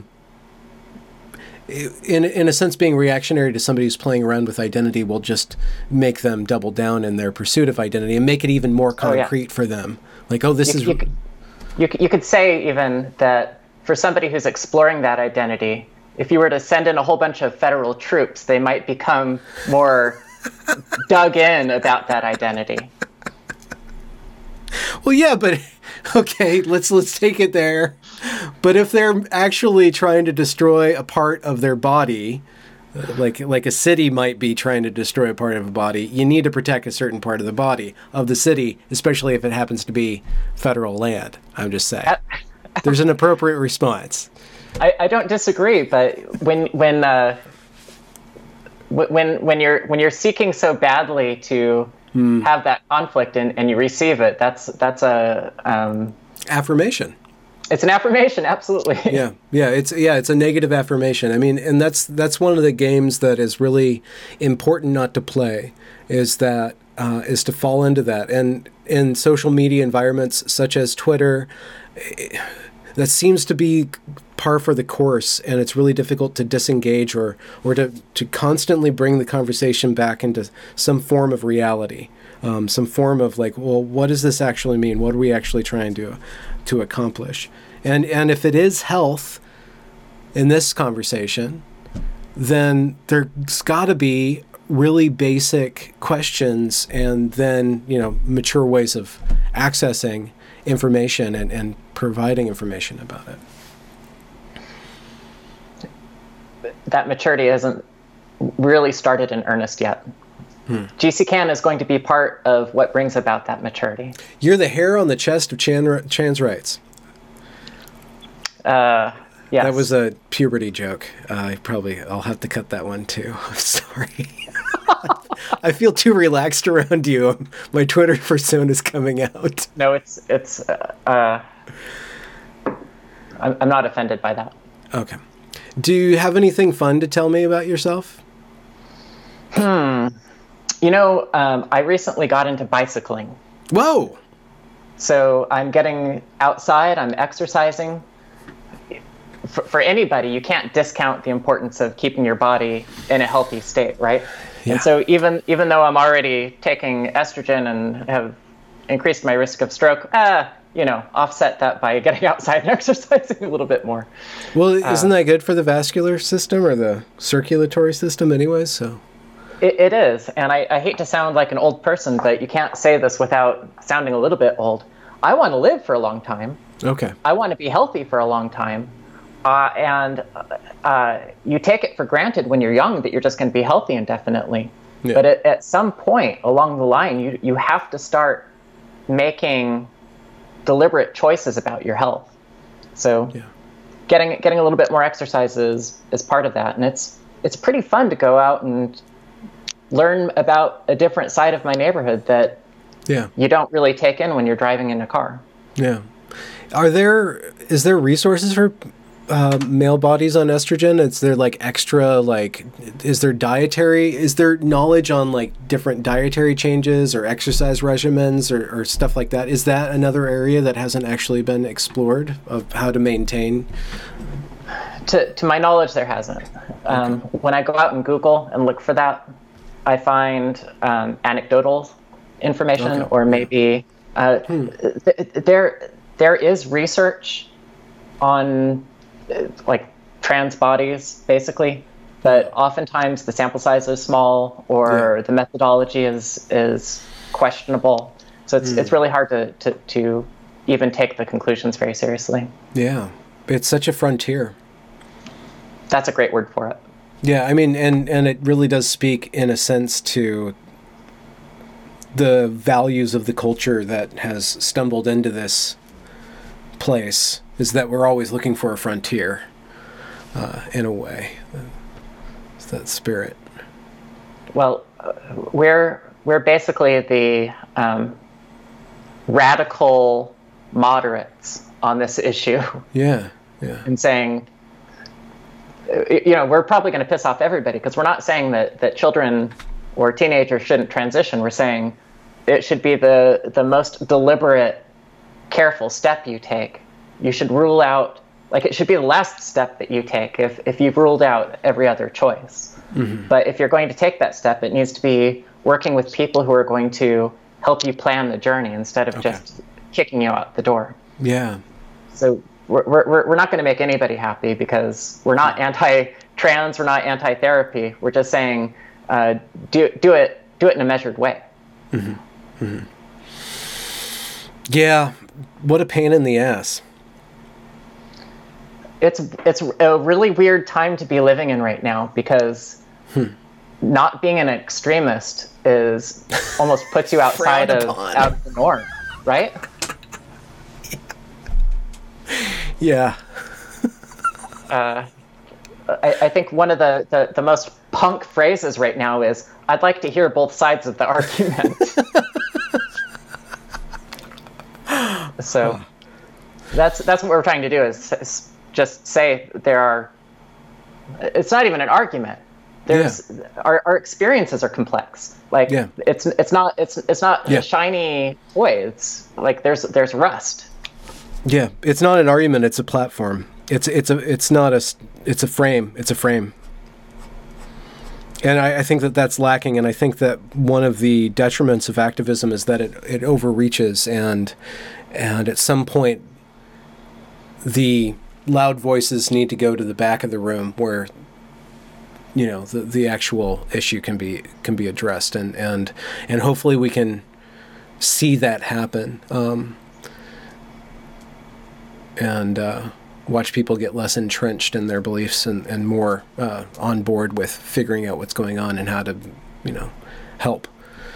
In in a sense, being reactionary to somebody who's playing around with identity will just make them double down in their pursuit of identity and make it even more concrete oh, yeah. for them. Like, oh, this you, is... You could, you, you could say even that for somebody who's exploring that identity, if you were to send in a whole bunch of federal troops, they might become more dug in about that identity. Well, yeah, but okay, let's let's take it there. But if they're actually trying to destroy a part of their body, like like a city might be trying to destroy a part of a body, you need to protect a certain part of the body of the city, especially if it happens to be federal land. I'm just saying. There's an appropriate response. I, I don't disagree, but when when uh, when when you're when you're seeking so badly to hmm. have that conflict and, and you receive it, that's that's a um, affirmation. It's an affirmation, absolutely. Yeah, yeah, it's yeah, it's a negative affirmation. I mean, and that's that's one of the games that is really important not to play. Is that uh, is to fall into that, and in social media environments such as Twitter, that seems to be par for the course, and it's really difficult to disengage or or to to constantly bring the conversation back into some form of reality, um, some form of like, well, what does this actually mean? What are we actually trying to to accomplish? And and if it is health in this conversation, then there's got to be really basic questions, and then, you know, mature ways of accessing information and, and providing information about it. That maturity hasn't really started in earnest yet. Hmm. G C CAN is going to be part of what brings about that maturity. You're the hair on the chest of Chan, trans rights. Uh, yes. That was a puberty joke. Uh, I probably, I'll have to cut that one too. I'm sorry. I feel too relaxed around you. My Twitter persona is coming out. No, it's, it's, uh, uh, I'm, I'm not offended by that. Okay. Do you have anything fun to tell me about yourself? Hmm. You know, um, I recently got into bicycling. Whoa! So I'm getting outside, I'm exercising. For, for anybody, you can't discount the importance of keeping your body in a healthy state, right? Yeah. And so even even though I'm already taking estrogen and have increased my risk of stroke, ah, you know, offset that by getting outside and exercising a little bit more. Well, isn't uh, that good for the vascular system or the circulatory system anyways? So it, it is. And I, I hate to sound like an old person, but you can't say this without sounding a little bit old. I want to live for a long time. Okay. I want to be healthy for a long time. Uh, and uh, you take it for granted when you're young that you're just going to be healthy indefinitely. Yeah. But at, at some point along the line, you, you have to start making deliberate choices about your health. So Yeah. getting getting a little bit more exercise is, is part of that. And it's it's pretty fun to go out and learn about a different side of my neighborhood that Yeah. you don't really take in when you're driving in a car. Yeah. Are there, is there resources for uh, male bodies on estrogen? Is there like extra, like, is there dietary, is there knowledge on like different dietary changes or exercise regimens or, or stuff like that? Is that another area that hasn't actually been explored of how to maintain? To, to my knowledge, there hasn't. Um, okay. When I go out and Google and look for that, I find um, anecdotal information, okay. or maybe uh, hmm. th- there there is research on uh, like trans bodies, basically, but oftentimes the sample size is small, or yeah. the methodology is is questionable. So it's hmm. it's really hard to, to to even take the conclusions very seriously. Yeah, it's such a frontier. That's a great word for it. Yeah, I mean, and, and it really does speak, in a sense, to the values of the culture that has stumbled into this place, is that we're always looking for a frontier, uh, in a way. It's that spirit. Well, uh, we're, we're basically the um, radical moderates on this issue. Yeah, yeah. And saying, you know, we're probably going to piss off everybody, because we're not saying that, that children or teenagers shouldn't transition. We're saying it should be the, the most deliberate, careful step you take. You should rule out, like it should be the last step that you take if, if you've ruled out every other choice. Mm-hmm. But if you're going to take that step, it needs to be working with people who are going to help you plan the journey instead of okay. just kicking you out the door. Yeah. So We're, we're, we're not going to make anybody happy, because we're not anti-trans, we're not anti-therapy. We're just saying, uh, do, do it do it in a measured way. Mm-hmm. Mm-hmm. Yeah, what a pain in the ass. It's, it's a really weird time to be living in right now, because hmm. not being an extremist is almost puts you outside of, out of the norm, right? Yeah. uh, I, I think one of the, the, the most punk phrases right now is, I'd like to hear both sides of the argument. So that's that's what we're trying to do, is, is just say there are, it's not even an argument. There's yeah. our, our experiences are complex. Like yeah. it's it's not it's it's not yeah. a shiny toy. It's like there's there's rust. Yeah, it's not an argument. It's a platform. It's it's a it's not a it's a frame. It's a frame. And I, I think that that's lacking. And I think that one of the detriments of activism is that it, it overreaches, and and at some point the loud voices need to go to the back of the room where, you know, the the actual issue can be can be addressed, and and and hopefully we can see that happen. Um, and uh, watch people get less entrenched in their beliefs, and, and more uh, on board with figuring out what's going on and how to, you know, help.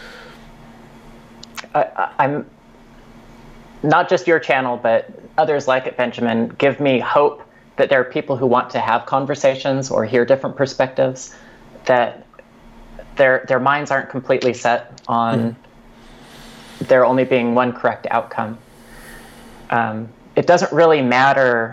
I, I'm not just your channel, but others like it, Benjamin, give me hope that there are people who want to have conversations or hear different perspectives, that their their minds aren't completely set on mm. there only being one correct outcome. Um, It doesn't really matter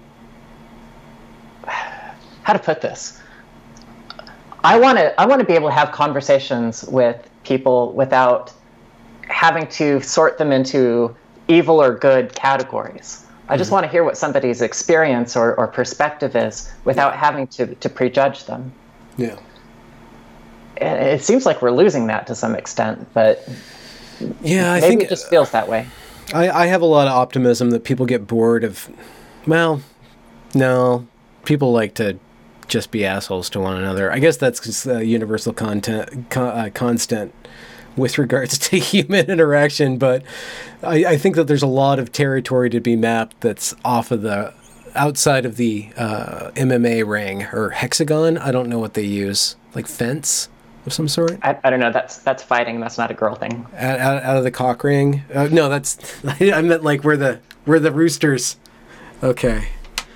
how to put this. I want to I want to be able to have conversations with people without having to sort them into evil or good categories. I just mm-hmm. want to hear what somebody's experience or, or perspective is without yeah. having to, to prejudge them. Yeah. And it seems like we're losing that to some extent, but yeah, I maybe think it just feels that way. I, I have a lot of optimism that people get bored of, well, no, people like to just be assholes to one another. I guess that's just a universal content, con, uh, constant with regards to human interaction, but I, I think that there's a lot of territory to be mapped that's off of the, outside of the uh, M M A ring or hexagon. I don't know what they use, like fence, of some sort? I, I don't know. That's that's fighting. That's not a girl thing. Out, out, out of the cock ring? Uh, no, that's I meant like we're the we're the roosters. Okay.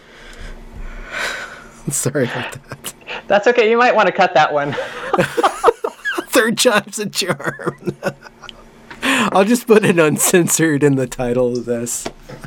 Sorry about that. That's okay. You might want to cut that one. Third time's a charm. I'll just put it uncensored in the title of this.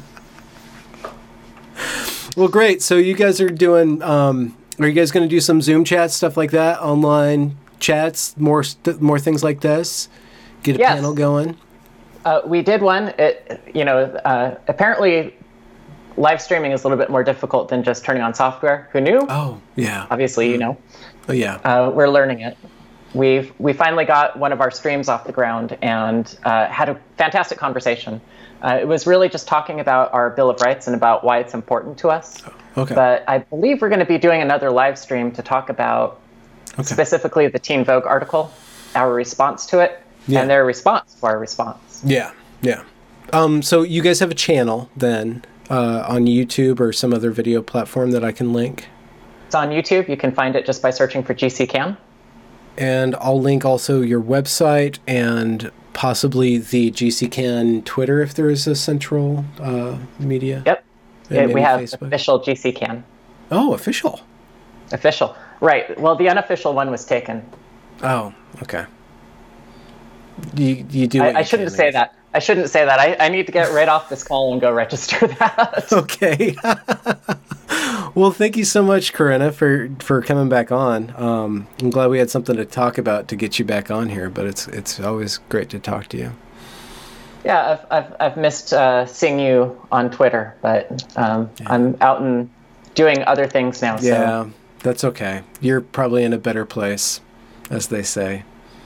Well, great. So you guys are doing. Um, are you guys going to do some Zoom chats, stuff like that, online chats, more st- more things like this? Get a Yes. panel going. Uh, we did one. It, you know, uh, apparently, live streaming is a little bit more difficult than just turning on software. Who knew? Oh, yeah. Obviously, you know. Oh, yeah. Uh, we're learning it. We've we finally got one of our streams off the ground and uh, had a fantastic conversation. Uh, it was really just talking about our Bill of Rights and about why it's important to us. Okay. But I believe we're going to be doing another live stream to talk about Okay. specifically the Teen Vogue article, our response to it, Yeah. and their response to our response. Yeah, yeah. Um, so you guys have a channel then uh, on YouTube or some other video platform that I can link? It's on YouTube. You can find it just by searching for G C Can. And I'll link also your website and possibly the G C Can Twitter if there is a central uh, media. Yep. And Yeah, maybe we have Facebook. official G C Can. Oh, official. Official. Right. Well, the unofficial one was taken. Oh, okay. You you do. what I, I you shouldn't can, say guess. that. I shouldn't say that. I, I need to get right off this call and go register that. Okay. Well, thank you so much, Corinna, for, for coming back on. Um, I'm glad we had something to talk about to get you back on here, but it's it's always great to talk to you. Yeah, I've I've, I've missed uh, seeing you on Twitter, but um, Yeah. I'm out and doing other things now. So. Yeah, that's okay. You're probably in a better place, as they say.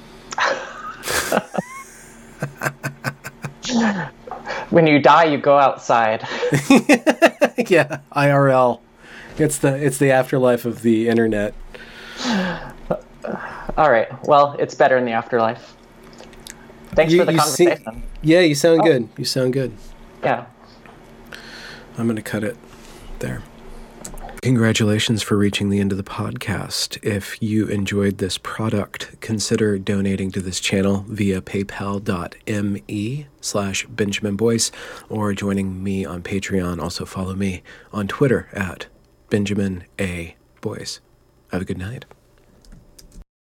When you die, you go outside. Yeah, I R L. It's the it's the afterlife of the internet. All right. Well, it's better in the afterlife. Thanks You- for the you see- conversation. Yeah, you sound Oh. good. You sound good. Yeah. I'm going to cut it there. Congratulations for reaching the end of the podcast. If you enjoyed this product, consider donating to this channel via paypal.me slash Benjamin Boyce or joining me on Patreon. Also follow me on Twitter at Benjamin A. Boyce. Have a good night.